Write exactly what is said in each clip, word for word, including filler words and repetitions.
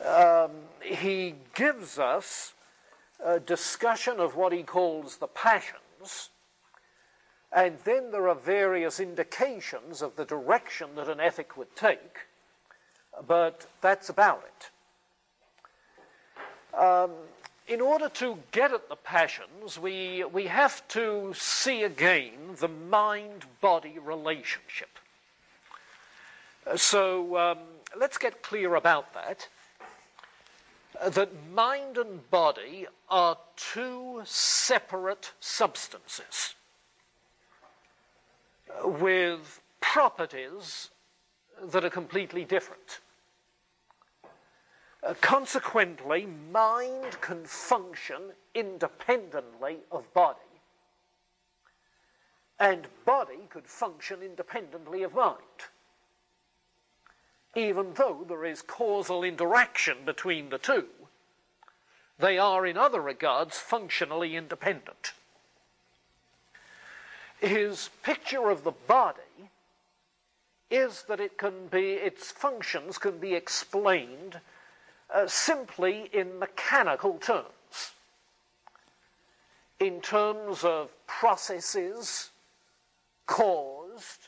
um, he gives us a discussion of what he calls the passions, and then there are various indications of the direction that an ethic would take, but that's about it. Um, in order to get at the passions, we, we have to see again the mind-body relationship. So um, let's get clear about that. Uh, that mind and body are two separate substances uh, with properties that are completely different. Uh, consequently, mind can function independently of body, and body could function independently of mind, even though there is causal interaction between the two. They are, in other regards, functionally independent. His picture of the body is that it can be, its functions can be explained uh, simply in mechanical terms, in terms of processes caused,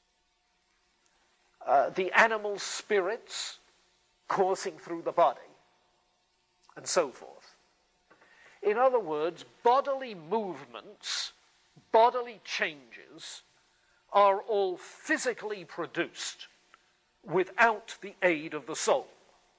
Uh, the animal spirits coursing through the body, and so forth. In other words, bodily movements, bodily changes, are all physically produced without the aid of the soul.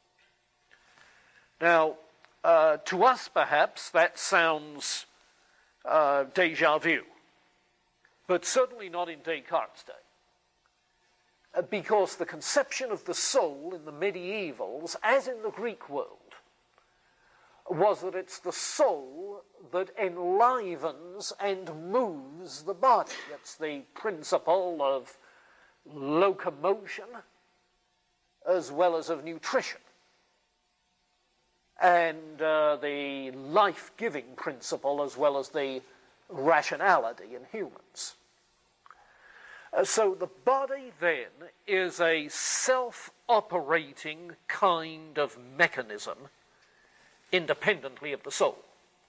Now, uh, to us perhaps that sounds uh, déjà vu, but certainly not in Descartes' day. Because the conception of the soul in the medievals, as in the Greek world, was that it's the soul that enlivens and moves the body. It's the principle of locomotion as well as of nutrition, and uh, the life-giving principle as well as the rationality in humans. Uh, so the body, then, is a self-operating kind of mechanism independently of the soul.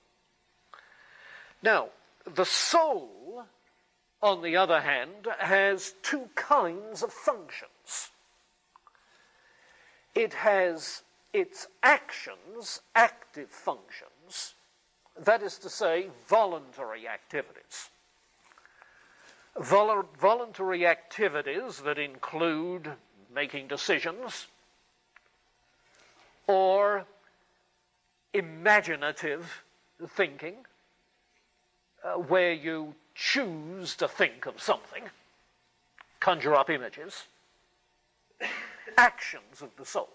Now, the soul, on the other hand, has two kinds of functions. It has its actions, active functions, that is to say, voluntary activities. Vol- voluntary activities that include making decisions or imaginative thinking, uh, where you choose to think of something, conjure up images, actions of the soul.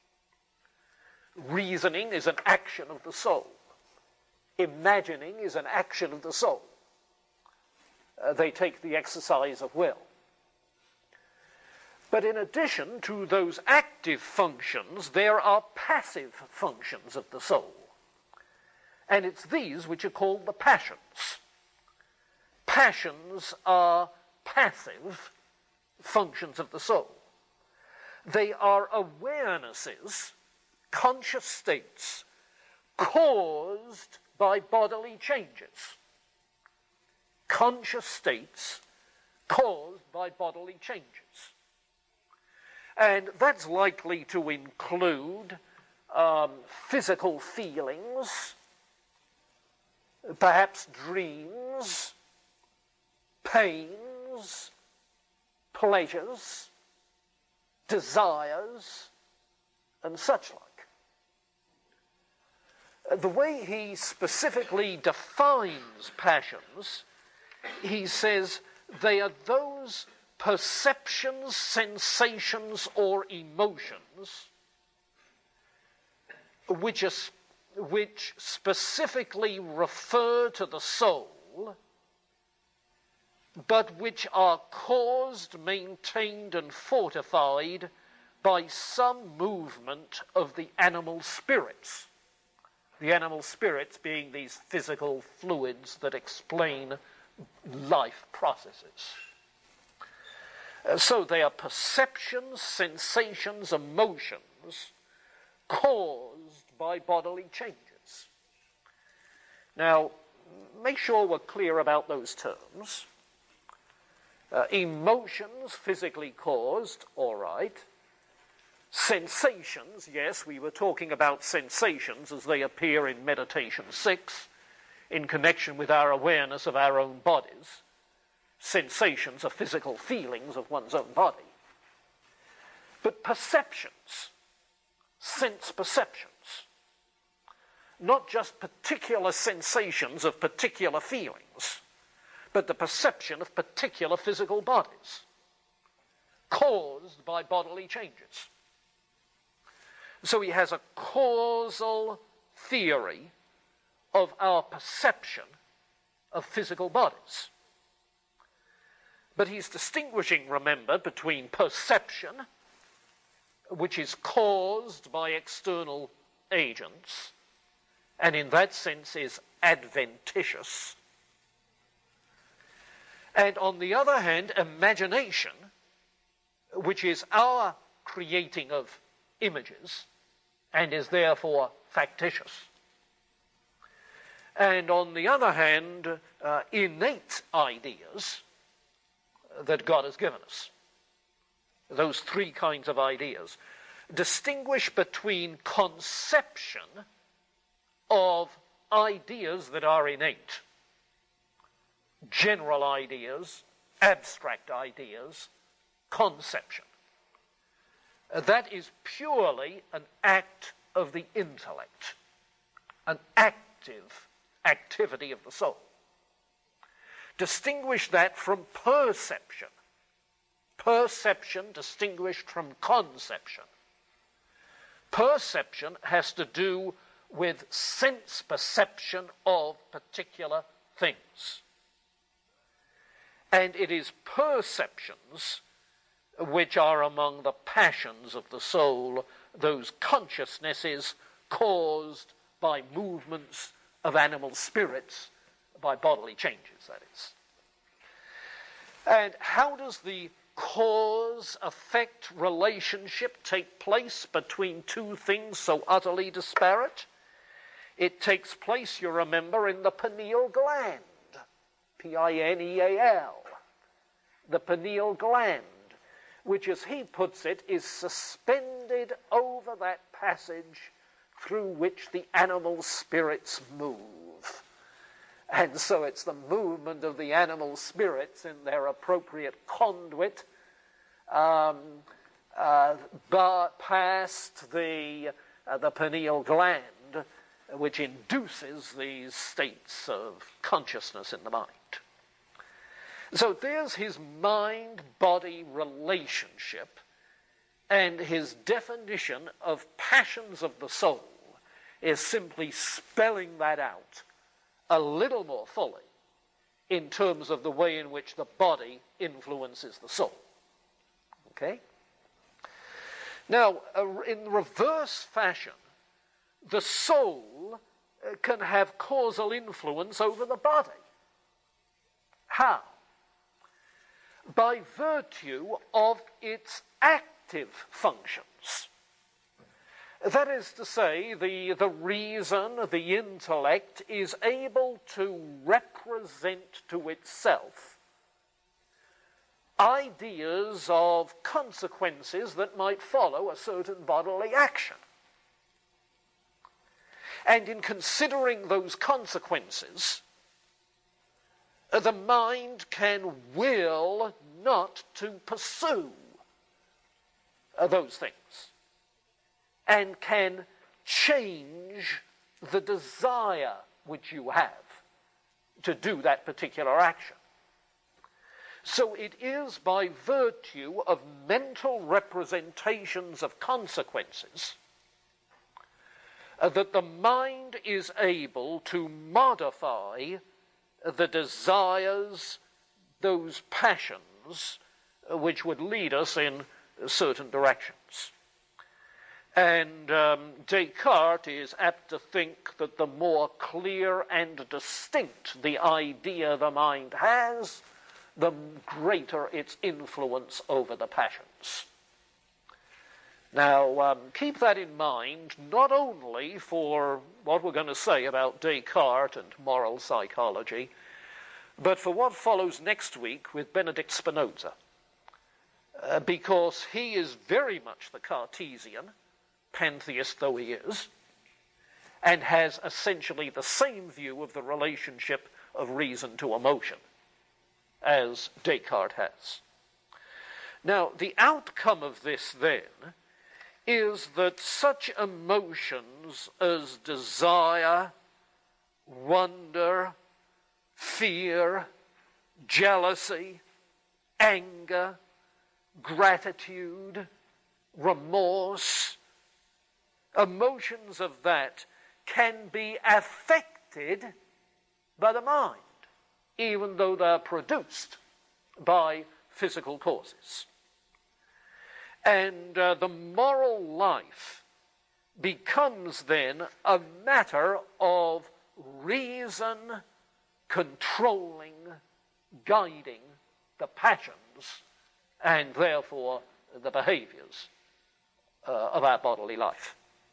Reasoning is an action of the soul. Imagining is an action of the soul. Uh, they take the exercise of will. But in addition to those active functions, there are passive functions of the soul. And it's these which are called the passions. Passions are passive functions of the soul. They are awarenesses, conscious states, caused by bodily changes. Conscious states caused by bodily changes. And that's likely to include um, physical feelings, perhaps dreams, pains, pleasures, desires, and such like. The way he specifically defines passions, he says they are those perceptions, sensations, or emotions which, are, which specifically refer to the soul, but which are caused, maintained, and fortified by some movement of the animal spirits. The animal spirits being these physical fluids that explain life processes. Uh, so they are perceptions, sensations, emotions caused by bodily changes. Now, make sure we're clear about those terms. Uh, emotions physically caused, all right. Sensations, yes, we were talking about sensations as they appear in Meditation six, in connection with our awareness of our own bodies. Sensations are physical feelings of one's own body. But perceptions, sense perceptions, not just particular sensations of particular feelings, but the perception of particular physical bodies, caused by bodily changes. So he has a causal theory of our perception of physical bodies. But he's distinguishing, remember, between perception, which is caused by external agents, and in that sense is adventitious, and on the other hand, imagination, which is our creating of images, and is therefore factitious. And on the other hand, uh, innate ideas that God has given us. Those three kinds of ideas. Distinguish between conception of ideas that are innate, general ideas, abstract ideas, conception. That is purely an act of the intellect, an active activity of the soul. Distinguish that from perception. Perception distinguished from conception. Perception has to do with sense perception of particular things. And it is perceptions which are among the passions of the soul, those consciousnesses caused by movements of animal spirits, by bodily changes, that is. And how does the cause-effect relationship take place between two things so utterly disparate? It takes place, you remember, in the pineal gland, P I N E A L, the pineal gland, which, as he puts it, is suspended over that passage through which the animal spirits move. And so it's the movement of the animal spirits in their appropriate conduit um, uh, past the, uh, the pineal gland, which induces these states of consciousness in the mind. So there's his mind-body relationship, and his definition of passions of the soul is simply spelling that out a little more fully in terms of the way in which the body influences the soul. Okay? Now, uh, in reverse fashion, the soul uh, can have causal influence over the body. How? By virtue of its active functions. That is to say, the, the reason, the intellect, is able to represent to itself ideas of consequences that might follow a certain bodily action. And in considering those consequences, the mind can will not to pursue those things, and can change the desire which you have to do that particular action. So it is by virtue of mental representations of consequences uh, that the mind is able to modify the desires, those passions, uh, which would lead us in certain directions. And um, Descartes is apt to think that the more clear and distinct the idea the mind has, the greater its influence over the passions. Now, um, keep that in mind, not only for what we're going to say about Descartes and moral psychology, but for what follows next week with Benedict Spinoza, uh, because he is very much the Cartesian, pantheist though he is, and has essentially the same view of the relationship of reason to emotion as Descartes has. Now, the outcome of this, then, is that such emotions as desire, wonder, fear, jealousy, anger, gratitude, remorse, emotions of that can be affected by the mind, even though they're produced by physical causes. And uh, the moral life becomes then a matter of reason controlling, guiding the passions, and therefore the behaviors uh, of our bodily life.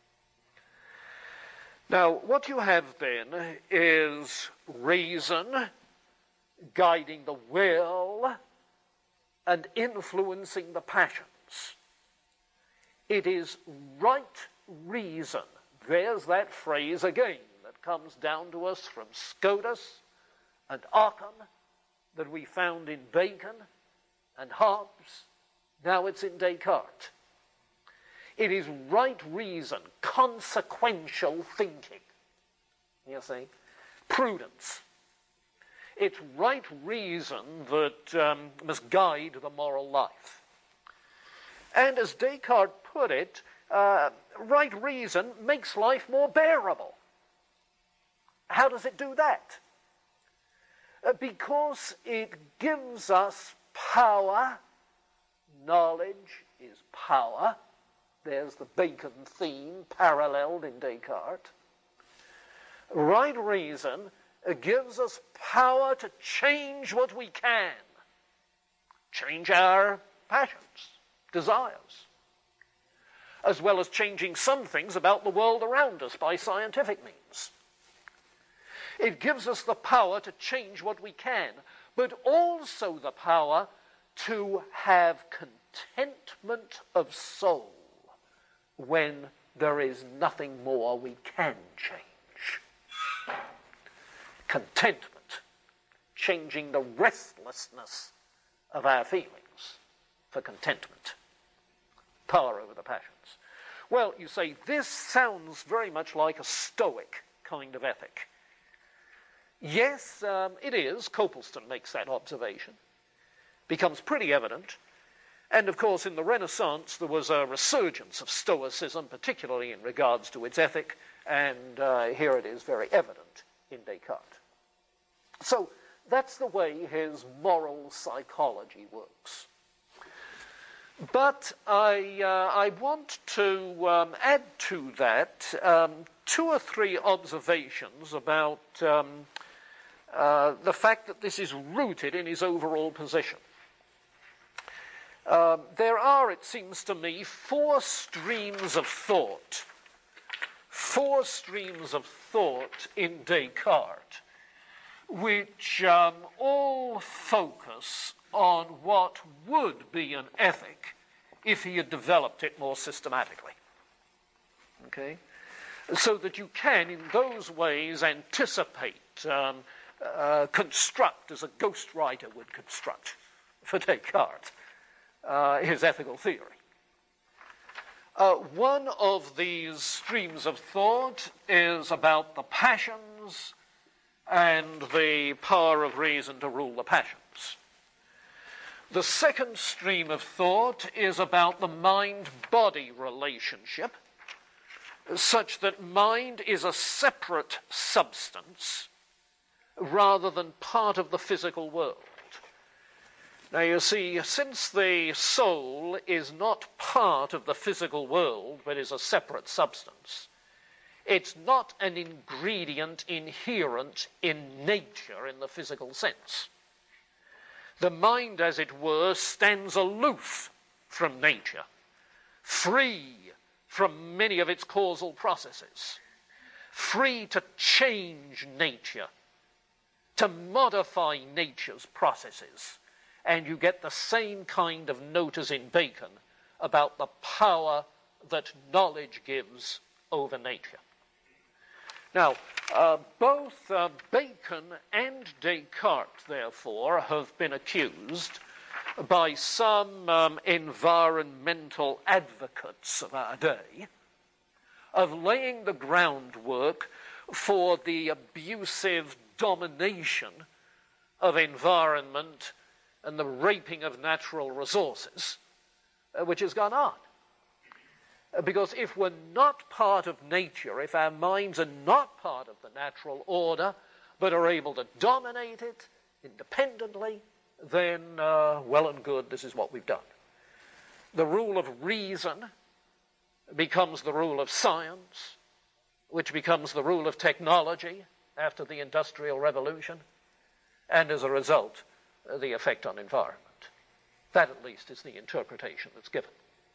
Now, what you have then is reason guiding the will and influencing the passions. It is right reason. There's that phrase again that comes down to us from Scotus and Occam, that we found in Bacon and Hobbes. Now it's in Descartes. It is right reason, consequential thinking. You see? Prudence. It's right reason that um, must guide the moral life. And as Descartes put it, uh, right reason makes life more bearable. How does it do that? Uh, because it gives us power. Knowledge is power. There's the Bacon theme paralleled in Descartes. Right reason uh, gives us power to change what we can. Change our passions, desires, as well as changing some things about the world around us by scientific means. It gives us the power to change what we can, but also the power to have contentment of soul when there is nothing more we can change. Contentment, changing the restlessness of our feelings for contentment. Power over the passions. Well, you say, this sounds very much like a Stoic kind of ethic. Yes, um, it is. Copleston makes that observation. Becomes pretty evident. And of course, in the Renaissance, there was a resurgence of Stoicism, particularly in regards to its ethic, and uh, here it is very evident in Descartes. So that's the way his moral psychology works. But I, uh, I want to um, add to that um, two or three observations about um, uh, the fact that this is rooted in his overall position. Uh, there are, it seems to me, four streams of thought, four streams of thought in Descartes, which um, all focus on what would be an ethic if he had developed it more systematically. Okay? So that you can, in those ways, anticipate, um, uh, construct, as a ghostwriter would construct for Descartes, uh, his ethical theory. Uh, one of these streams of thought is about the passions and the power of reason to rule the passions. The second stream of thought is about the mind-body relationship, such that mind is a separate substance rather than part of the physical world. Now you see, since the soul is not part of the physical world, but is a separate substance, it's not an ingredient inherent in nature in the physical sense. The mind, as it were, stands aloof from nature, free from many of its causal processes, free to change nature, to modify nature's processes, and you get the same kind of note as in Bacon about the power that knowledge gives over nature. Now, uh, both uh, Bacon and Descartes, therefore, have been accused by some um, environmental advocates of our day of laying the groundwork for the abusive domination of environment and the raping of natural resources, uh, which has gone on. Because if we're not part of nature, if our minds are not part of the natural order, but are able to dominate it independently, then uh, well and good, this is what we've done. The rule of reason becomes the rule of science, which becomes the rule of technology after the Industrial Revolution, and as a result, uh, the effect on environment. That, at least, is the interpretation that's given.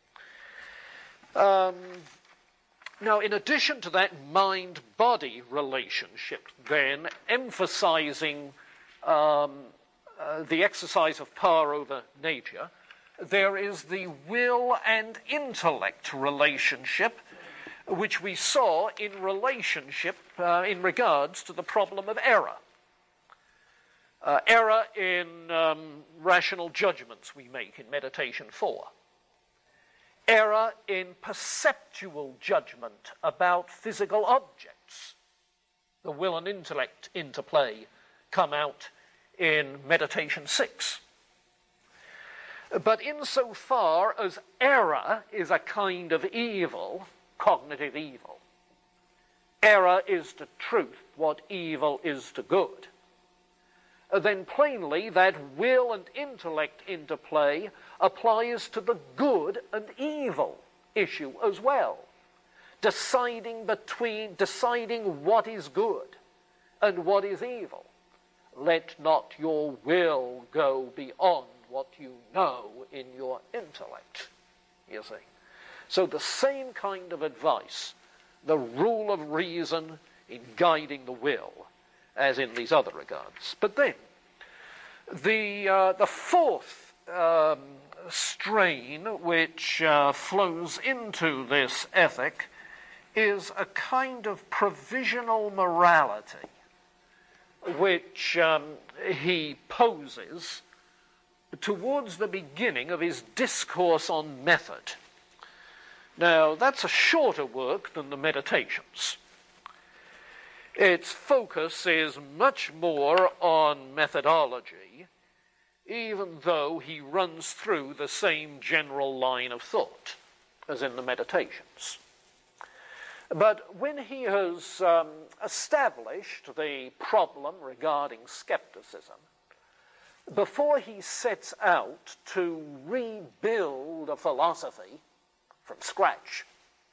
Um, now, in addition to that mind-body relationship, then, emphasizing um, uh, the exercise of power over nature, there is the will and intellect relationship, which we saw in relationship uh, in regards to the problem of error. Uh, error in um, rational judgments we make in Meditation four. Error in perceptual judgment about physical objects. The will and intellect interplay come out in Meditation six. But insofar as error is a kind of evil, cognitive evil, error is to truth what evil is to good, then plainly that will and intellect interplay applies to the good and evil issue as well. Deciding between, deciding what is good and what is evil. Let not your will go beyond what you know in your intellect, you see. So the same kind of advice, the rule of reason in guiding the will, as in these other regards. But then, the, uh, the fourth um, strain which uh, flows into this ethic is a kind of provisional morality, which um, he poses towards the beginning of his discourse on method. Now, that's a shorter work than the Meditations. Its focus is much more on methodology, even though he runs through the same general line of thought as in the Meditations. But when he has um, established the problem regarding skepticism, before he sets out to rebuild a philosophy from scratch,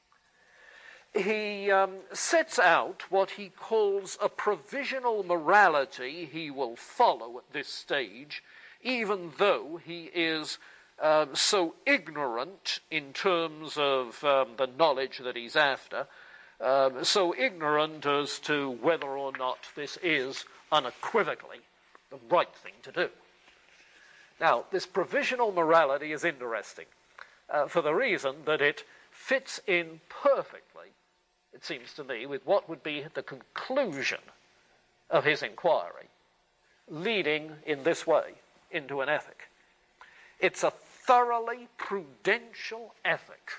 he um, sets out what he calls a provisional morality he will follow at this stage, even though he is um, so ignorant in terms of um, the knowledge that he's after, um, so ignorant as to whether or not this is unequivocally the right thing to do. Now, this provisional morality is interesting uh, for the reason that it fits in perfectly, it seems to me, with what would be the conclusion of his inquiry, leading in this way into an ethic. It's a thoroughly prudential ethic,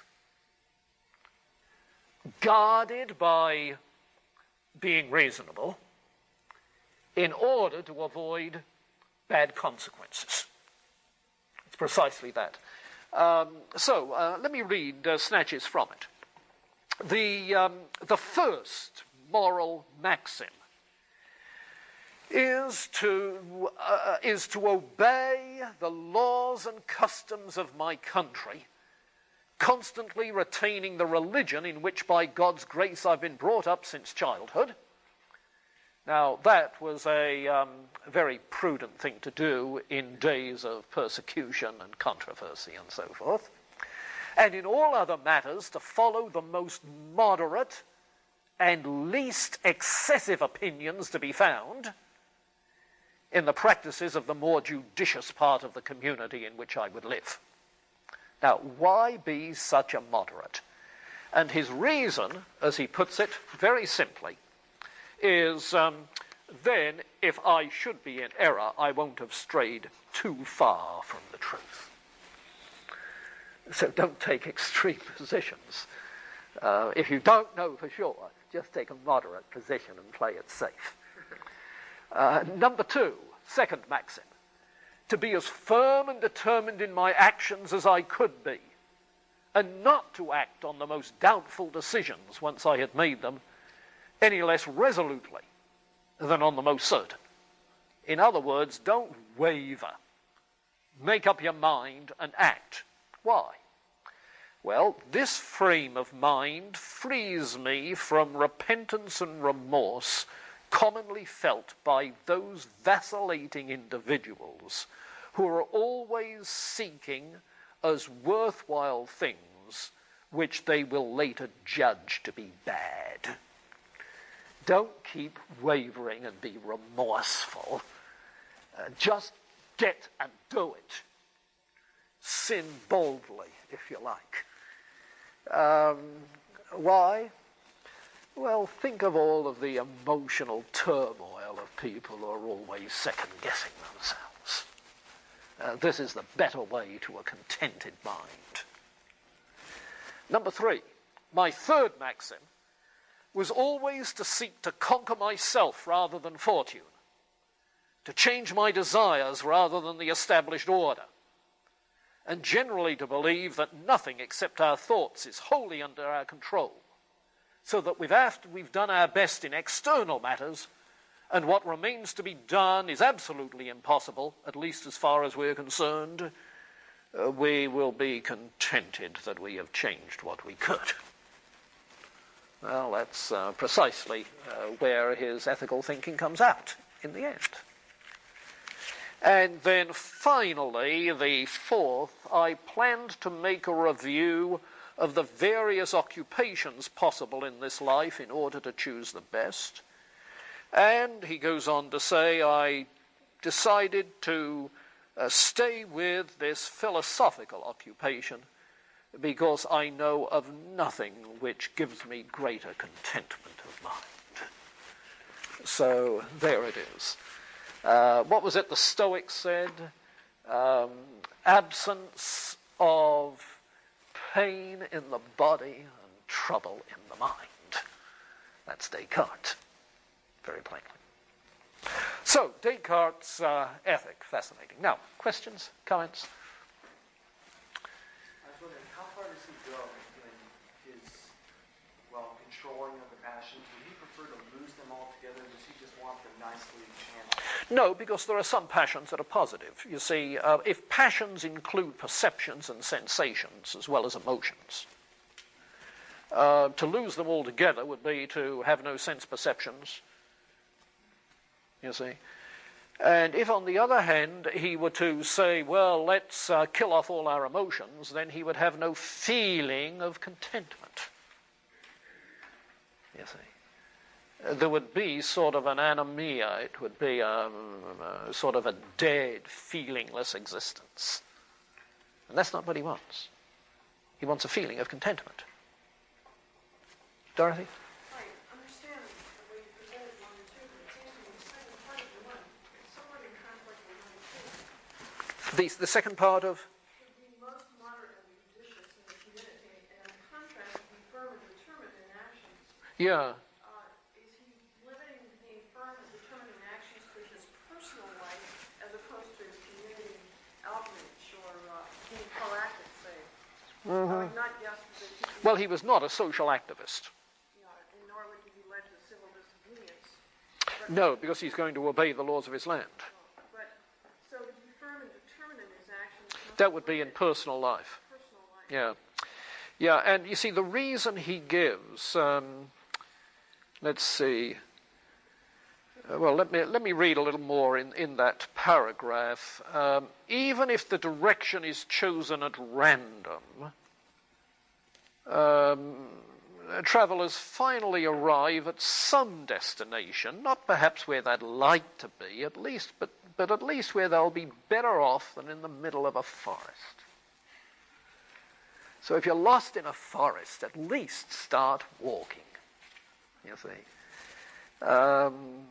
guarded by being reasonable in order to avoid bad consequences. It's precisely that. Um, so, uh, let me read uh, snatches from it. The, um, the first moral maxim is to, uh, is to obey the laws and customs of my country, constantly retaining the religion in which by God's grace I've been brought up since childhood. Now, that was a um, very prudent thing to do in days of persecution and controversy and so forth. and in all other matters to follow the most moderate and least excessive opinions to be found in the practices of the more judicious part of the community in which I would live. Now, why be such a moderate? And his reason, as he puts it very simply, is um, then if I should be in error, I won't have strayed too far from the truth. So don't take extreme positions. Uh, if you don't know for sure, just take a moderate position and play it safe. Uh, number two, second maxim, to be as firm and determined in my actions as I could be, and not to act on the most doubtful decisions once I had made them any less resolutely than on the most certain. In other words, don't waver. Make up your mind and act. Why? Well, this frame of mind frees me from repentance and remorse commonly felt by those vacillating individuals who are always seeking as worthwhile things which they will later judge to be bad. Don't keep wavering and be remorseful. Uh, just get and do it. Sin boldly, if you like. Um, why? Well, think of all of the emotional turmoil of people who are always second-guessing themselves. Uh, this is the better way to a contented mind. Number three, my third maxim was always to seek to conquer myself rather than fortune, to change my desires rather than the established order, and generally to believe that nothing except our thoughts is wholly under our control, so that we've, after we've done our best in external matters, and what remains to be done is absolutely impossible, at least as far as we're concerned, uh, we will be contented that we have changed what we could. Well, that's uh, precisely uh, where his ethical thinking comes out in the end. And then finally, the fourth, I planned to make a review of the various occupations possible in this life in order to choose the best. And he goes on to say, I decided to uh, stay with this philosophical occupation because I know of nothing which gives me greater contentment of mind. So there it is. Uh, what was it the Stoics said? Um, absence of pain in the body and trouble in the mind. That's Descartes, very plainly. So, Descartes' uh, ethic, fascinating. Now, questions, comments? I was wondering, how far does he go in his, well, controlling of the passions? Would he prefer to lose them altogether, or does he just want them nicely channeled? No, because there are some passions that are positive. You see, uh, if passions include perceptions and sensations as well as emotions, uh, to lose them altogether would be to have no sense perceptions, you see. And if, on the other hand, he were to say, well, let's uh, kill off all our emotions, then he would have no feeling of contentment, you see. There would be sort of an anomia. It would be um, a, sort of a dead, feelingless existence. And that's not what he wants. He wants a feeling of contentment. Dorothy? I understand the way you presented one and two, but it seems to me the second part of the one is somewhat in conflict with one and two. The, the second part of? Should be most moderate and judicious in the community, and in contrast, be firm and determined in actions. Yeah. Mm-hmm. Not just well, he was not a social activist. Yeah, and nor would he be led to civil disobedience. But no, because he's going to obey the laws of his land. But so to be firm and determined in his actions. That would be in personal life. Personal life. Yeah, yeah, and you see the reason he gives. Um, let's see. Uh, well, let me let me read a little more in in that paragraph. Um, even if the direction is chosen at random, um, travelers finally arrive at some destination, not perhaps where they'd like to be, at least, but, but at least where they'll be better off than in the middle of a forest. So if you're lost in a forest, at least start walking, you see. Um,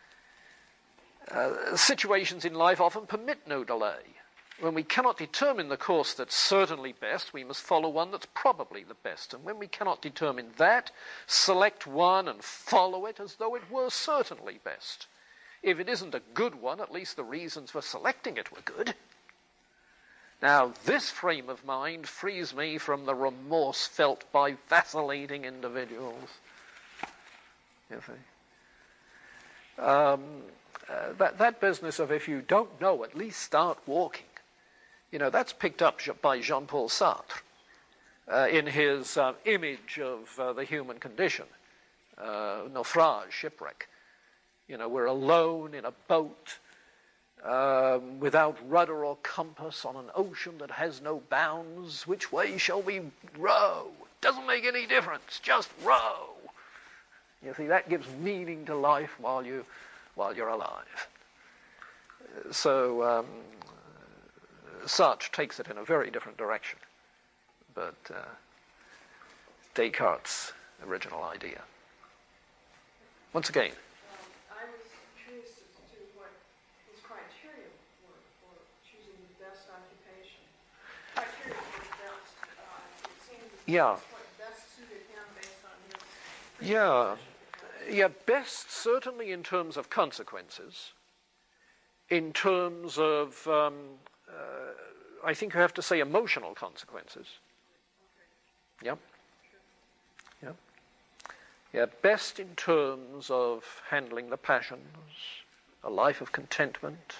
uh, situations in life often permit no delay. When we cannot determine the course that's certainly best, we must follow one that's probably the best. And when we cannot determine that, select one and follow it as though it were certainly best. If it isn't a good one, at least the reasons for selecting it were good. Now, this frame of mind frees me from the remorse felt by vacillating individuals. You see? Um, uh, that, that business of if you don't know, at least start walking. You know, that's picked up by Jean-Paul Sartre uh, in his uh, image of uh, the human condition, uh, naufrage, shipwreck. You know, we're alone in a boat um, without rudder or compass on an ocean that has no bounds. Which way shall we row? Doesn't make any difference, just row. You see, that gives meaning to life while, you, while you're alive. So... Um, Sartre takes it in a very different direction, but uh, Descartes' original idea. Once again. Um, I was curious as to what his criteria were for choosing the best occupation. Criteria for best, uh, it seems yeah. what best suited him based on his... Yeah. Yeah, best certainly in terms of consequences, in terms of... Um, Uh, I think you have to say emotional consequences. Yeah. Yeah. Yeah, best in terms of handling the passions, a life of contentment,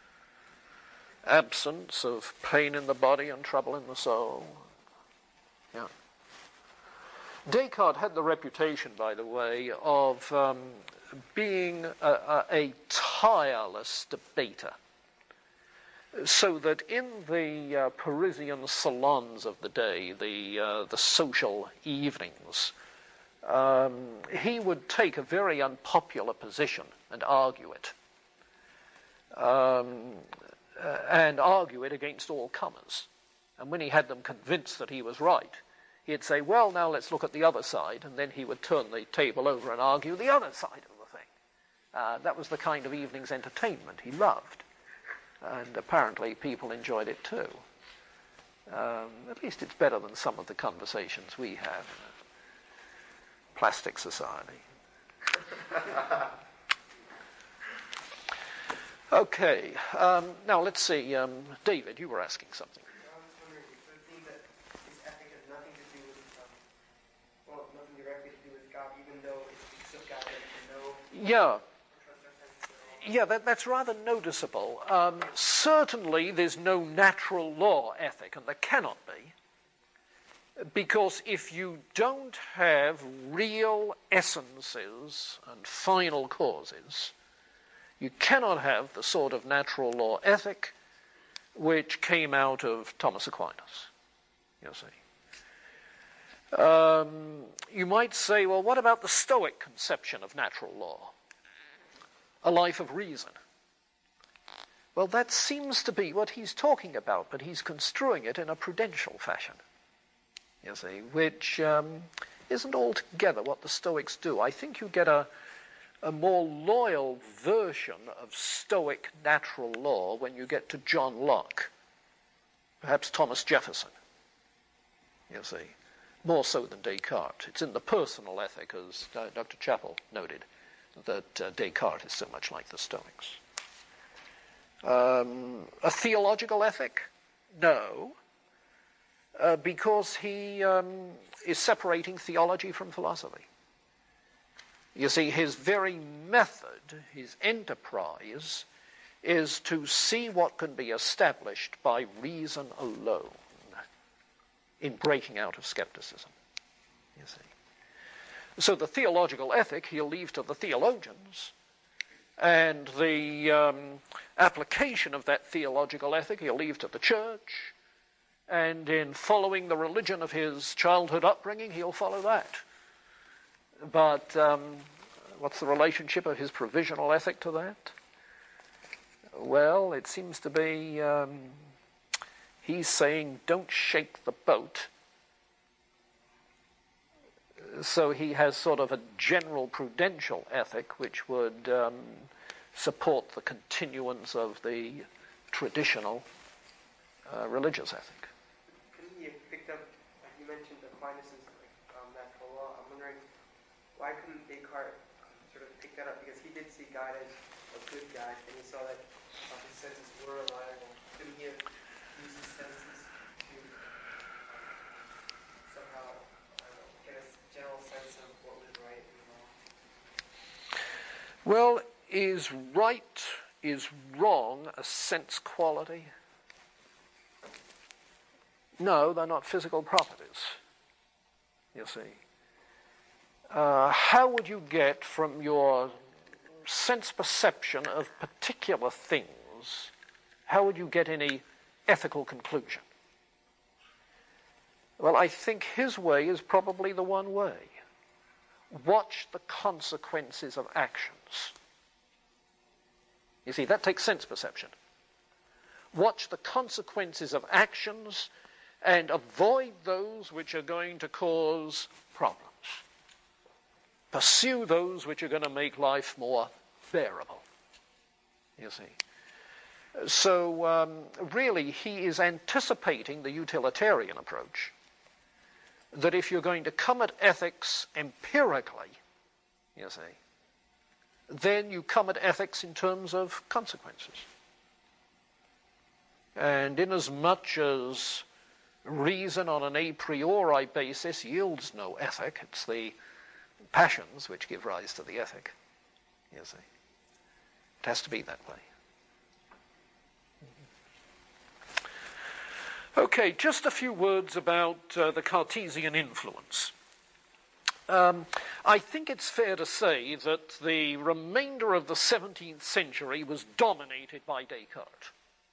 absence of pain in the body and trouble in the soul. Yeah. Descartes had the reputation, by the way, of um, being a, a, a tireless debater. So that in the uh, Parisian salons of the day, the uh, the social evenings, um, he would take a very unpopular position and argue it, um, uh, and argue it against all comers. And when he had them convinced that he was right, he'd say, well, now let's look at the other side, and then he would turn the table over and argue the other side of the thing. Uh, that was the kind of evening's entertainment he loved. And apparently people enjoyed it too. Um, at least it's better than some of the conversations we have in a plastic society. Okay, um, now let's see. Um, David, you were asking something. I was wondering, it would seem that his ethic has nothing to do with, um, well, nothing directly to do with God, even though it speaks of God that we know. Yeah. Yeah, that, that's rather noticeable. Um, certainly there's no natural law ethic, and there cannot be, because if you don't have real essences and final causes, you cannot have the sort of natural law ethic which came out of Thomas Aquinas, you see. Um, you might say, well, what about the Stoic conception of natural law? A life of reason. Well, that seems to be what he's talking about, but he's construing it in a prudential fashion, you see, which um, isn't altogether what the Stoics do. I think you get a, a more loyal version of Stoic natural law when you get to John Locke, perhaps Thomas Jefferson, you see, more so than Descartes. It's in the personal ethic, as uh, Doctor Chappell noted, that uh, Descartes is so much like the Stoics. Um, a theological ethic? No, uh, because he um, is separating theology from philosophy. You see, his very method, his enterprise, is to see what can be established by reason alone in breaking out of skepticism, you see. So the theological ethic he'll leave to the theologians, and the um, application of that theological ethic he'll leave to the church, And in following the religion of his childhood upbringing, he'll follow that. But um, what's the relationship of his provisional ethic to that? Well, it seems to be um, he's saying, don't shake the boat. So he has sort of a general prudential ethic which would um, support the continuance of the traditional uh, religious ethic. Couldn't he have picked up, like you mentioned, Aquinas' like, um, natural law? I'm wondering, why couldn't Descartes um, sort of pick that up? Because he did see God as a good guy, and he saw that uh, his senses were reliable. Couldn't he have used his senses to um, somehow, I don't know, get a general sense of what was right and wrong? Well, is right, is wrong a sense quality? No, they're not physical properties, you see. Uh, how would you get from your sense perception of particular things, how would you get any ethical conclusion? Well, I think his way is probably the one way. Watch the consequences of actions. You see, that takes sense perception. Watch the consequences of actions and avoid those which are going to cause problems. Pursue those which are going to make life more bearable, you see. So um, really he is anticipating the utilitarian approach, that if you're going to come at ethics empirically, you see, then you come at ethics in terms of consequences. And inasmuch as reason on an a priori basis yields no ethic, it's the passions which give rise to the ethic, you see. It has to be that way. Okay, just a few words about uh, the Cartesian influence. Um, I think it's fair to say that the remainder of the seventeenth century was dominated by Descartes.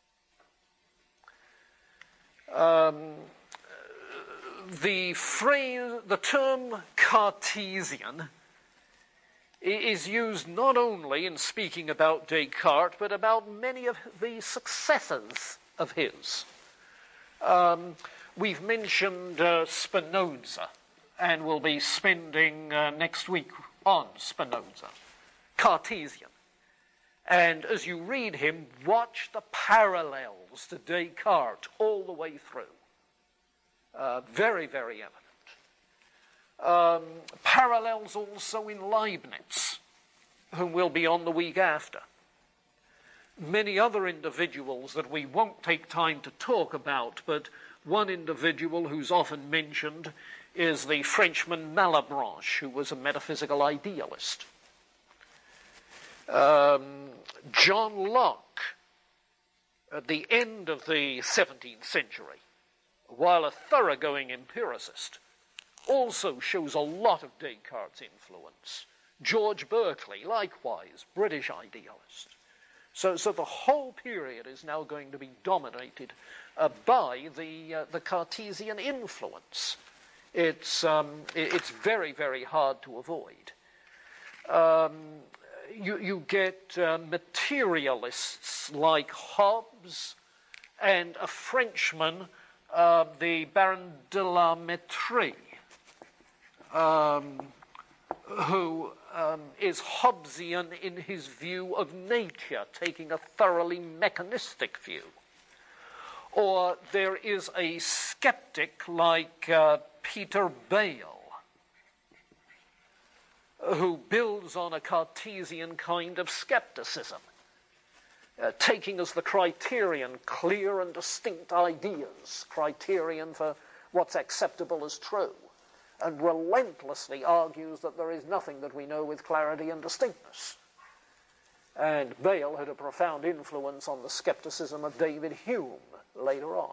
Um, the phrase, the term Cartesian is used not only in speaking about Descartes, but about many of the successors of his. Um, we've mentioned uh, Spinoza, and we'll be spending uh, next week on Spinoza, Cartesian. And as you read him, watch the parallels to Descartes all the way through. Uh, very, very evident. Um, parallels also in Leibniz, whom we'll be on the week after. Many other individuals that we won't take time to talk about, but one individual who's often mentioned is the Frenchman Malebranche, who was a metaphysical idealist. Um, John Locke, at the end of the seventeenth century, while a thoroughgoing empiricist, also shows a lot of Descartes' influence. George Berkeley, likewise, British idealist. So, so the whole period is now going to be dominated uh, by the uh, the Cartesian influence. It's um, it's very, very hard to avoid. Um, you you get uh, materialists like Hobbes and a Frenchman, uh, the Baron de la Mettrie, um, who um, is Hobbesian in his view of nature, taking a thoroughly mechanistic view. Or there is a skeptic like uh, Peter Bale, who builds on a Cartesian kind of skepticism, uh, taking as the criterion clear and distinct ideas, criterion for what's acceptable as true, and relentlessly argues that there is nothing that we know with clarity and distinctness. And Bale had a profound influence on the skepticism of David Hume later on.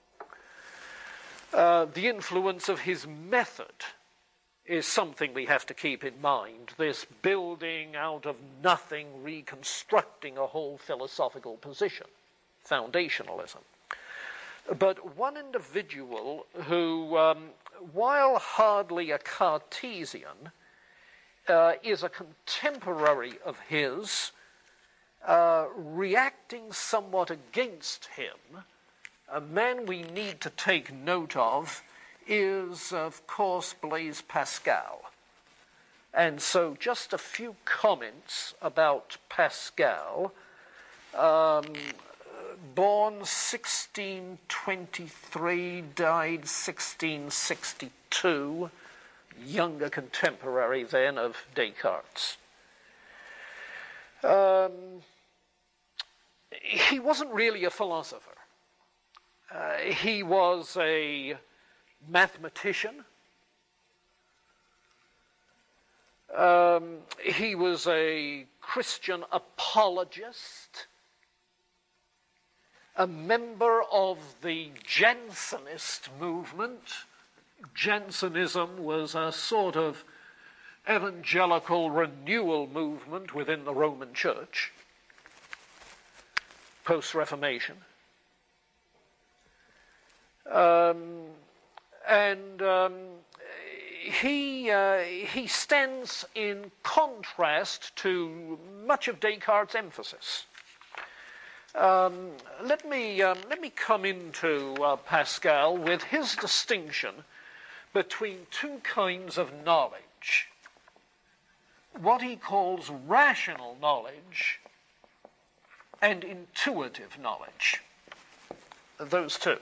Uh, the influence of his method is something we have to keep in mind, this building out of nothing, reconstructing a whole philosophical position, foundationalism. but one individual who, um, while hardly a Cartesian, uh, is a contemporary of his, uh, reacting somewhat against him. A man we need to take note of is, of course, Blaise Pascal. And so just a few comments about Pascal. Um, born sixteen twenty-three, died sixteen sixty-two, younger contemporary then of Descartes. Um, he wasn't really a philosopher. Uh, he was a mathematician. Um, he was a Christian apologist, a member of the Jansenist movement. Jansenism was a sort of evangelical renewal movement within the Roman Church, post-Reformation. Um, and um, he, uh, he stands in contrast to much of Descartes' emphasis. Um, let me, um, let me come into uh, Pascal with his distinction between two kinds of knowledge. What he calls rational knowledge and intuitive knowledge. Those two.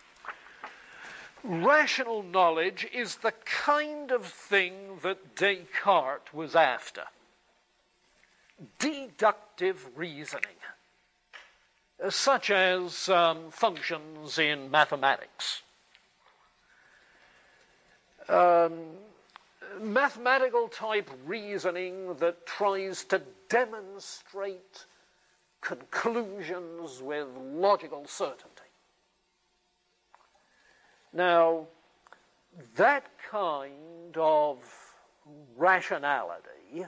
Rational knowledge is the kind of thing that Descartes was after. Deductive reasoning, such as um, functions in mathematics. Um, mathematical type reasoning that tries to demonstrate conclusions with logical certainty. Now, that kind of rationality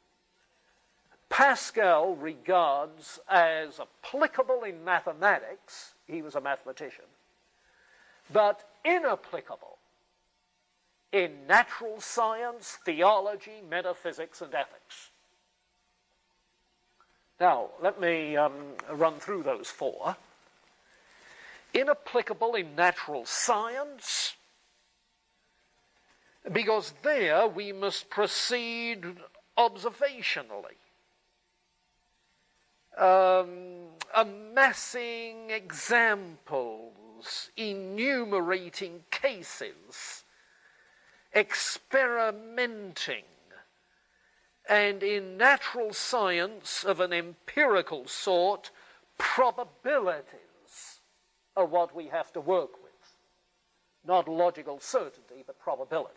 Pascal regards as applicable in mathematics, he was a mathematician, but inapplicable in natural science, theology, metaphysics, and ethics. Now, let me um, run through those four. Inapplicable in natural science, because there we must proceed observationally, um, amassing examples, enumerating cases, experimenting, and in natural science of an empirical sort, probabilities are what we have to work with. Not logical certainty, but probability.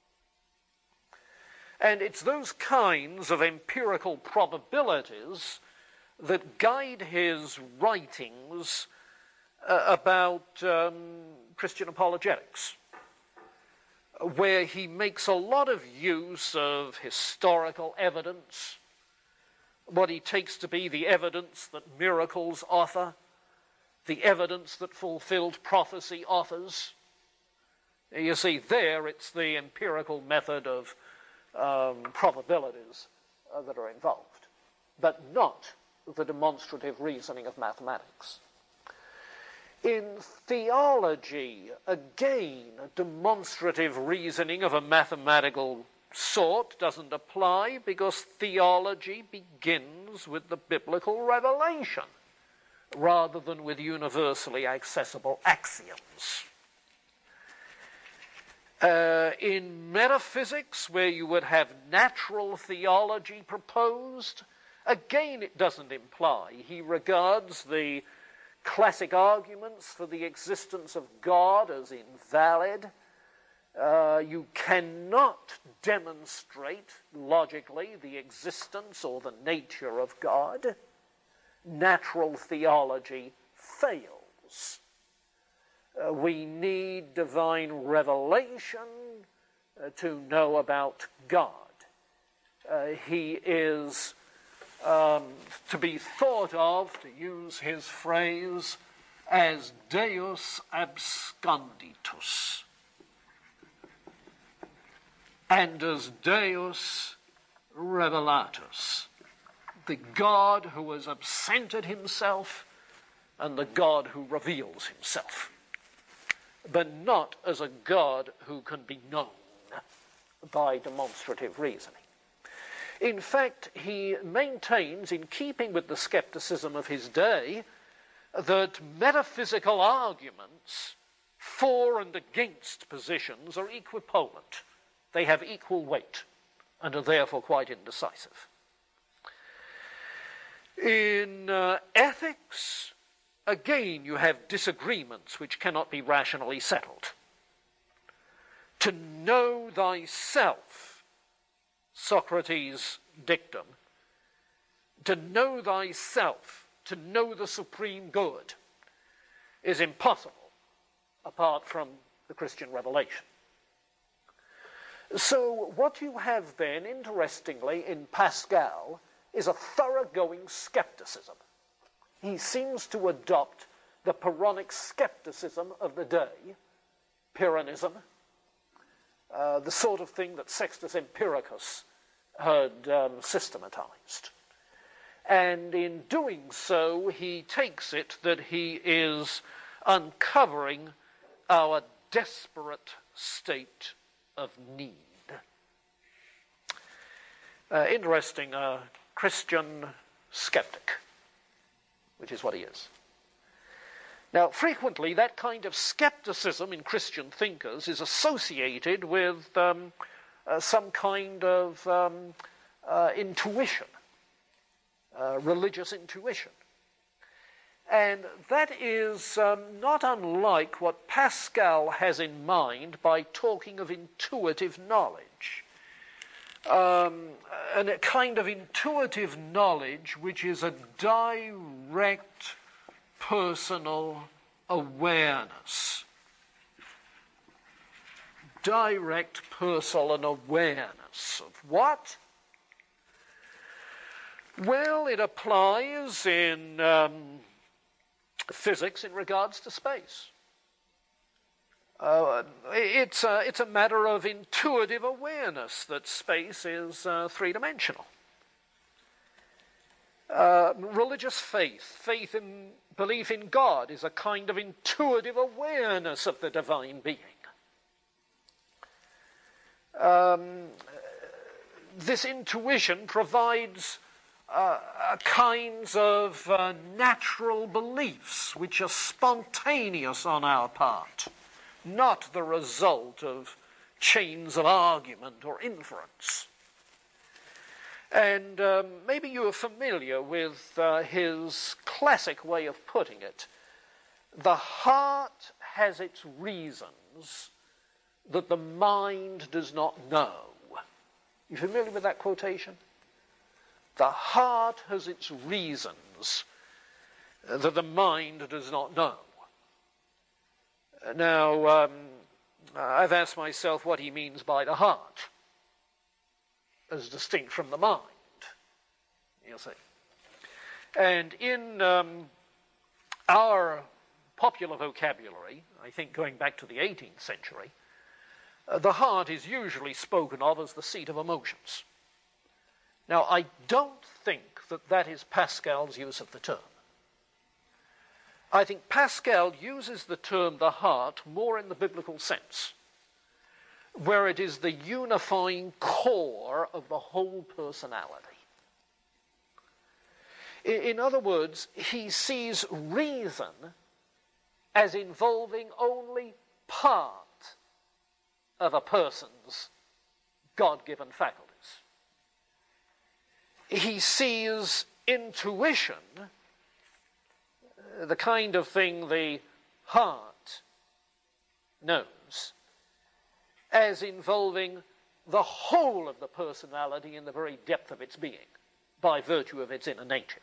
And it's those kinds of empirical probabilities that guide his writings uh, about um, Christian apologetics, where he makes a lot of use of historical evidence, what he takes to be the evidence that miracles offer, the evidence that fulfilled prophecy offers. You see, there it's the empirical method of um, probabilities uh, that are involved, but not the demonstrative reasoning of mathematics. In theology, again, demonstrative reasoning of a mathematical sort doesn't apply because theology begins with the biblical revelation rather than with universally accessible axioms. Uh, in metaphysics, where you would have natural theology proposed, again it doesn't imply. He regards the classic arguments for the existence of God as invalid. Uh, you cannot demonstrate logically the existence or the nature of God. Natural theology fails. Uh, we need divine revelation uh, to know about God. Uh, he is um, to be thought of, to use his phrase, as Deus absconditus and as Deus revelatus, the God who has absented himself and the God who reveals himself, but not as a God who can be known by demonstrative reasoning. In fact, he maintains, in keeping with the skepticism of his day, that metaphysical arguments for and against positions are equipolant. They have equal weight and are therefore quite indecisive. In uh, ethics, again, you have disagreements which cannot be rationally settled. To know thyself, Socrates' dictum, to know thyself, to know the supreme good, is impossible apart from the Christian revelation. So what you have then, interestingly, in Pascal is a thoroughgoing skepticism. He seems to adopt the Pyrrhonic skepticism of the day, Pyrrhonism, uh, the sort of thing that Sextus Empiricus had um, systematized. And in doing so, he takes it that he is uncovering our desperate state of need. Uh, interesting, uh, Christian skeptic, which is what he is. Now, frequently, that kind of skepticism in Christian thinkers is associated with um, uh, some kind of um, uh, intuition, uh, religious intuition. And that is um, not unlike what Pascal has in mind by talking of intuitive knowledge. Um, and a kind of intuitive knowledge which is a direct personal awareness. Direct personal awareness of what? Well, it applies in um, physics in regards to space. Uh, it's, a, it's a matter of intuitive awareness that space is uh, three-dimensional. Uh, religious faith, faith in belief in God, is a kind of intuitive awareness of the divine being. Um, this intuition provides uh, kinds of uh, natural beliefs which are spontaneous on our part, not the result of chains of argument or inference. And um, maybe you are familiar with uh, his classic way of putting it. The heart has its reasons that the mind does not know. You familiar with that quotation? The heart has its reasons that the mind does not know. Now, um, I've asked myself what he means by the heart, as distinct from the mind, you'll see. And in um, our popular vocabulary, I think going back to the eighteenth century, uh, the heart is usually spoken of as the seat of emotions. Now, I don't think that that is Pascal's use of the term. I think Pascal uses the term the heart more in the biblical sense, where it is the unifying core of the whole personality. In other words, he sees reason as involving only part of a person's God-given faculties. He sees intuition, the kind of thing the heart knows, as involving the whole of the personality in the very depth of its being, by virtue of its inner nature.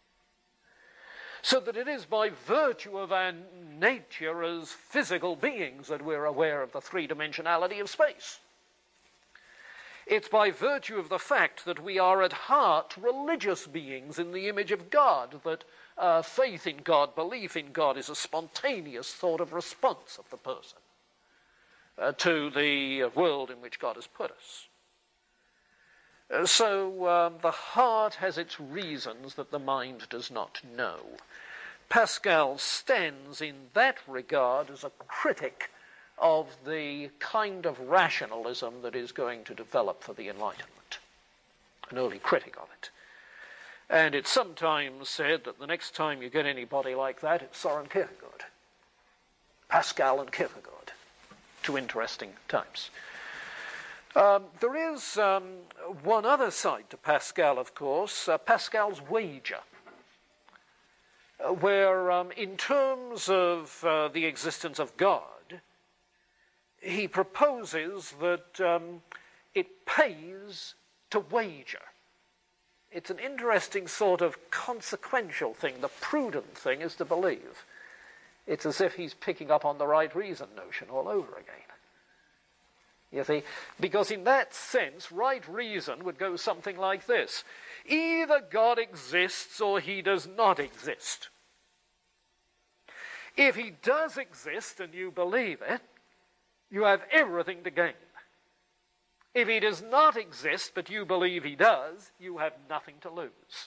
So that it is by virtue of our nature as physical beings that we're aware of the three-dimensionality of space. It's by virtue of the fact that we are at heart religious beings in the image of God, that uh, faith in God, belief in God, is a spontaneous sort of response of the person uh, to the world in which God has put us. Uh, so um, the heart has its reasons that the mind does not know. Pascal stands in that regard as a critic of the kind of rationalism that is going to develop for the Enlightenment, an early critic of it. And it's sometimes said that the next time you get anybody like that, it's Soren Kierkegaard. Pascal and Kierkegaard, two interesting types. Um, there is um, one other side to Pascal, of course, uh, Pascal's wager, uh, where um, in terms of uh, the existence of God, he proposes that um, it pays to wager. It's an interesting sort of consequential thing. The prudent thing is to believe. It's as if he's picking up on the right reason notion all over again. You see, because in that sense, right reason would go something like this. Either God exists or he does not exist. If he does exist and you believe it, you have everything to gain. If he does not exist, but you believe he does, you have nothing to lose.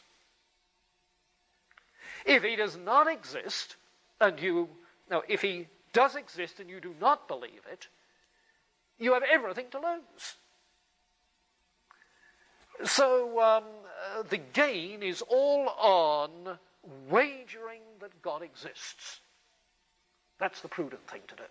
If he does not exist, and you, no, if he does exist and you do not believe it, you have everything to lose. So um, uh, the gain is all on wagering that God exists. That's the prudent thing to do.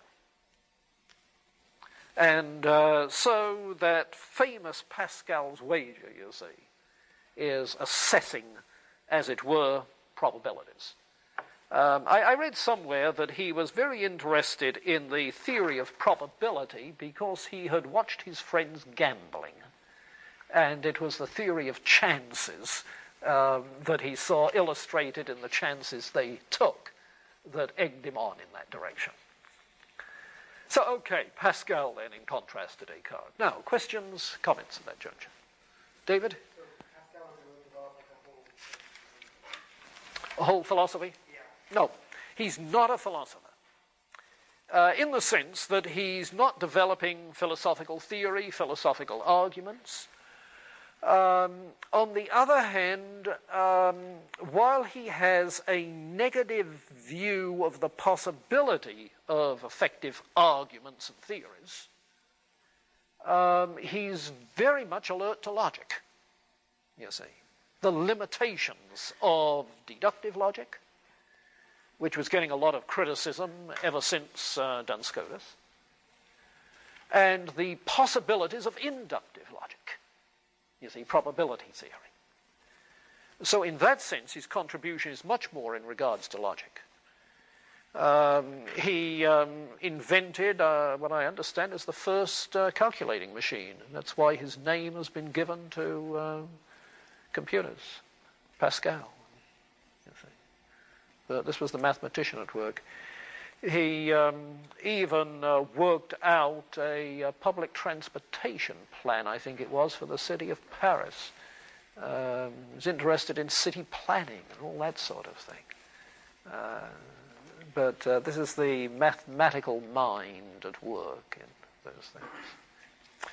And uh, so that famous Pascal's wager, you see, is assessing, as it were, probabilities. Um, I, I read somewhere that he was very interested in the theory of probability because he had watched his friends gambling. And it was the theory of chances um, that he saw illustrated in the chances they took that egged him on in that direction. So, okay, Pascal then, in contrast to Descartes. Now, questions, comments at that juncture? David? So Pascal is going to develop like a whole... A whole philosophy? Yeah. No, he's not a philosopher. Uh, in the sense that he's not developing philosophical theory, philosophical arguments. Um, on the other hand, um, while he has a negative view of the possibility of effective arguments and theories, um, he's very much alert to logic, you see. The limitations of deductive logic, which was getting a lot of criticism ever since uh, Duns Scotus, and the possibilities of inductive logic. You see, probability theory. So in that sense, his contribution is much more in regards to logic. Um, he um, invented, uh, what I understand, is the first uh, calculating machine. And that's why his name has been given to uh, computers, Pascal. You see. Uh, this was the mathematician at work. He um, even uh, worked out a, a public transportation plan, I think it was, for the city of Paris. Um, he was interested in city planning and all that sort of thing. Uh, but uh, this is the mathematical mind at work in those things.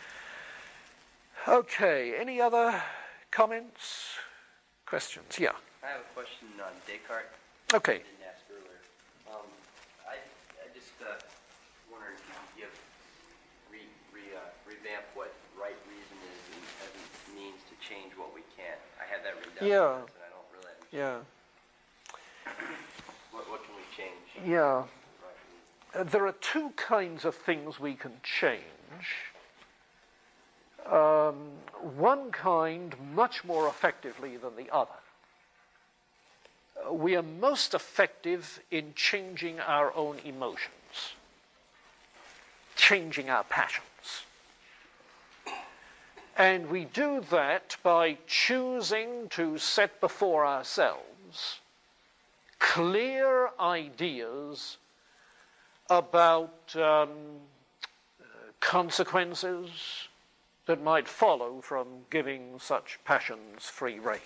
Okay, any other comments, questions? Yeah. I have a question on Descartes. Okay. I didn't ask earlier. Um, I, I just uh, wondering if you could give, re, re, uh, revamp what right reason is and as it means to change what we can't. I have that written down. Yeah. And I don't really understand. Yeah. What, what can we change? Yeah. Right. Uh, there are two kinds of things we can change. Um, one kind much more effectively than the other. Uh, we are most effective in changing our own emotions, changing our passions. And we do that by choosing to set before ourselves clear ideas about um, consequences, that might follow from giving such passions free rein.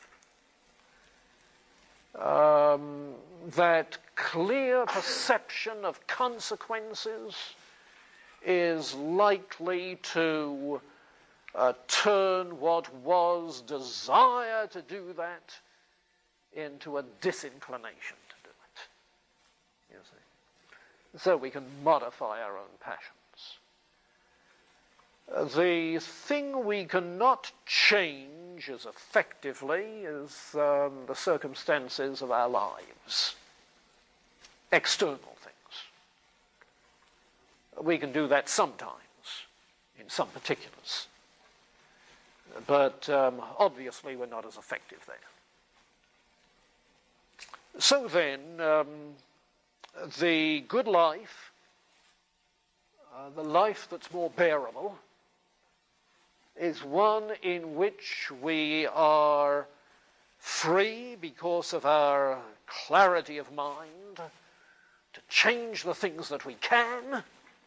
Um, that clear perception of consequences is likely to uh, turn what was desire to do that into a disinclination to do it. You see? So we can modify our own passions. Uh, the thing we cannot change as effectively is um, the circumstances of our lives, external things. We can do that sometimes, in some particulars. But um, obviously we're not as effective there. So then, um, the good life, uh, the life that's more bearable, is one in which we are free because of our clarity of mind to change the things that we can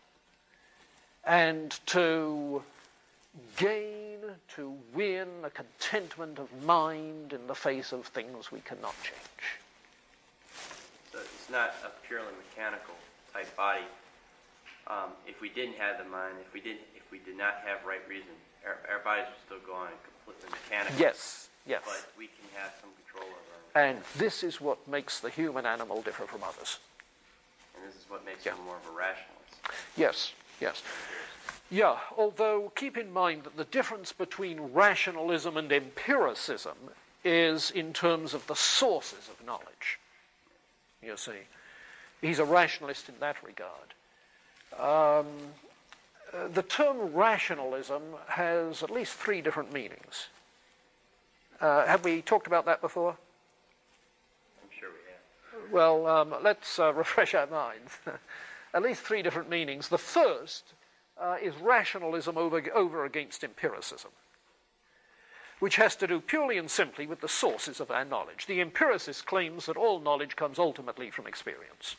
and to gain, to win a contentment of mind in the face of things we cannot change. So it's not a purely mechanical type body. Um, if we didn't have the mind, if we didn't, if we did not have right reason, our, our bodies would still go on completely mechanical. Yes, yes. But we can have some control over our. And this is what makes the human animal differ from others. And this is what makes Yeah. him more of a rationalist. Yes, yes. Yeah, although keep in mind that the difference between rationalism and empiricism is in terms of the sources of knowledge. You see, he's a rationalist in that regard. Um, uh, the term rationalism has at least three different meanings. Uh, have we talked about that before? I'm sure we have. Well, um, let's uh, refresh our minds. At least three different meanings. The first uh, is rationalism over, over against empiricism, which has to do purely and simply with the sources of our knowledge. The empiricist claims that all knowledge comes ultimately from experience.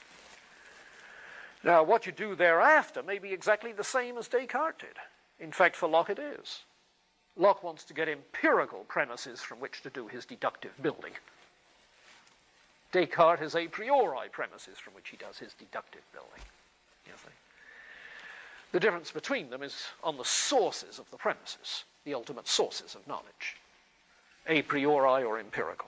Now, what you do thereafter may be exactly the same as Descartes did. In fact, for Locke it is. Locke wants to get empirical premises from which to do his deductive building. Descartes has a priori premises from which he does his deductive building. You see. The difference between them is on the sources of the premises, the ultimate sources of knowledge, a priori or empirical.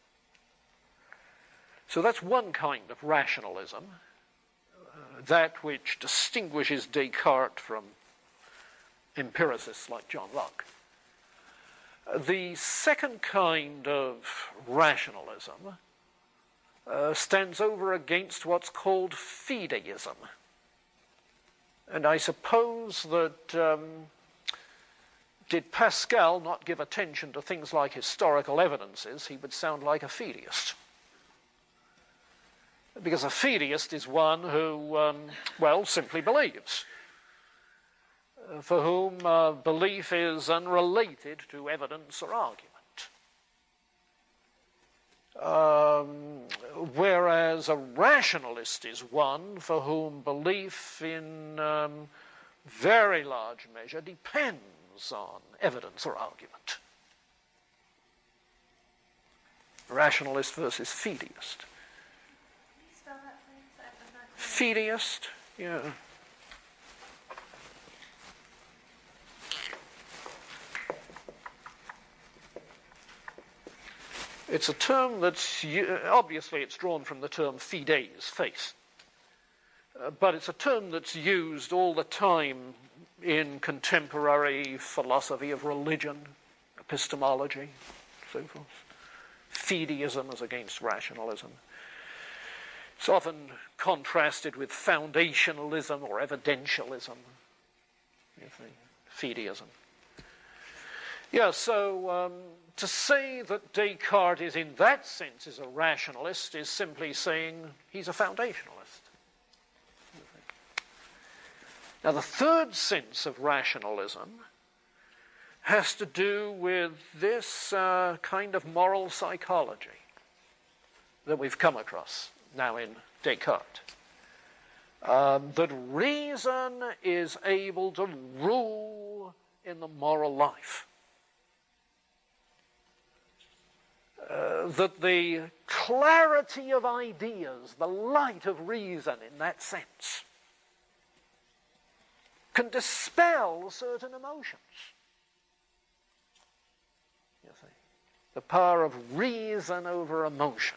So that's one kind of rationalism, uh, that which distinguishes Descartes from empiricists like John Locke. Uh, the second kind of rationalism uh, stands over against what's called fideism. And I suppose that um, did Pascal not give attention to things like historical evidences, he would sound like a fideist. Because a fideist is one who, um, well, simply believes, uh, for whom uh, belief is unrelated to evidence or argument. Um, whereas a rationalist is one for whom belief in um, very large measure depends on evidence or argument. Rationalist versus fideist. Spell that, please? I'm not Fideist, yeah. It's a term that's, obviously it's drawn from the term fides, faith. Uh, but it's a term that's used all the time in contemporary philosophy of religion, epistemology, so forth. Fideism as against rationalism. It's often contrasted with foundationalism or evidentialism. You see, fideism. Yeah, so um, to say that Descartes is in that sense is a rationalist is simply saying he's a foundationalist. Now the third sense of rationalism has to do with this uh, kind of moral psychology that we've come across now in Descartes. Um, that reason is able to rule in the moral life. Uh, that the clarity of ideas, the light of reason in that sense, can dispel certain emotions. You see, the power of reason over emotion,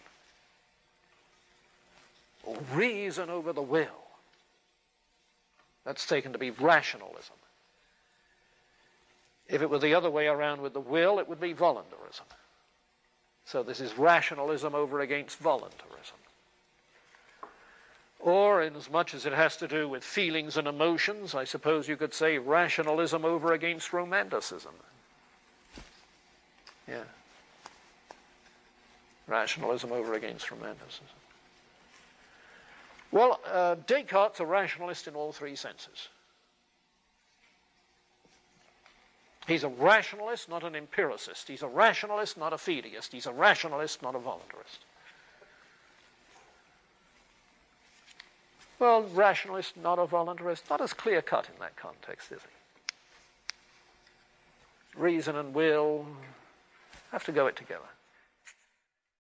or reason over the will. That's taken to be rationalism. If it were the other way around with the will, it would be voluntarism. So this is rationalism over against voluntarism. Or, in as much as it has to do with feelings and emotions, I suppose you could say rationalism over against romanticism. Yeah. Rationalism over against romanticism. Well, uh, Descartes' a rationalist in all three senses. He's a rationalist, not an empiricist. He's a rationalist, not a fideist. He's a rationalist, not a voluntarist. Well, rationalist, not a voluntarist, not as clear-cut in that context, is he? Reason and will have to go it together.